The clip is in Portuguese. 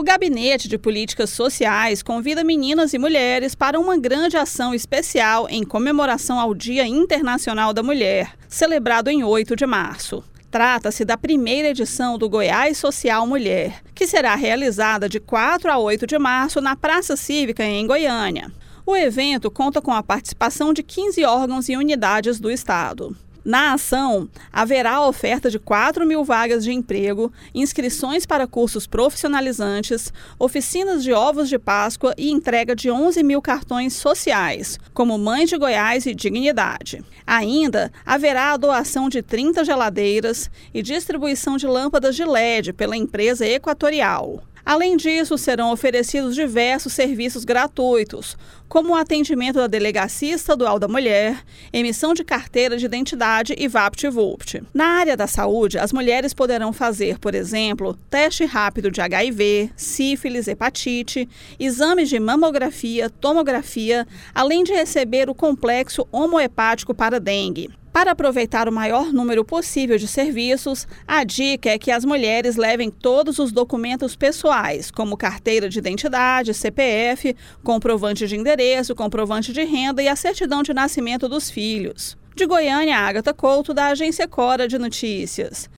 Gabinete de Políticas Sociais convida meninas e mulheres para uma grande ação especial em comemoração ao Dia Internacional da Mulher, celebrado em 8 de março. Trata-se da primeira edição do Goiás Social Mulher, que será realizada de 4 a 8 de março na Praça Cívica, em Goiânia. O evento conta com a participação de 15 órgãos e unidades do Estado. Na ação, haverá a oferta de 4.000 vagas de emprego, inscrições para cursos profissionalizantes, oficinas de ovos de Páscoa e entrega de 11.000 cartões sociais, como Mães de Goiás e Dignidade. Ainda haverá a doação de 30 geladeiras e distribuição de lâmpadas de LED pela empresa Equatorial. Além disso, serão oferecidos diversos serviços gratuitos, como o atendimento da Delegacia Estadual da Mulher, emissão de carteira de identidade e VaptVupt. Na área da saúde, as mulheres poderão fazer, por exemplo, teste rápido de HIV, sífilis, hepatite, exames de mamografia, tomografia, além de receber o complexo homohepático para dengue. Para aproveitar o maior número possível de serviços, a dica é que as mulheres levem todos os documentos pessoais, como carteira de identidade, CPF, comprovante de endereço, comprovante de renda e a certidão de nascimento dos filhos. De Goiânia, Ágata Couto, da Agência Cora de Notícias.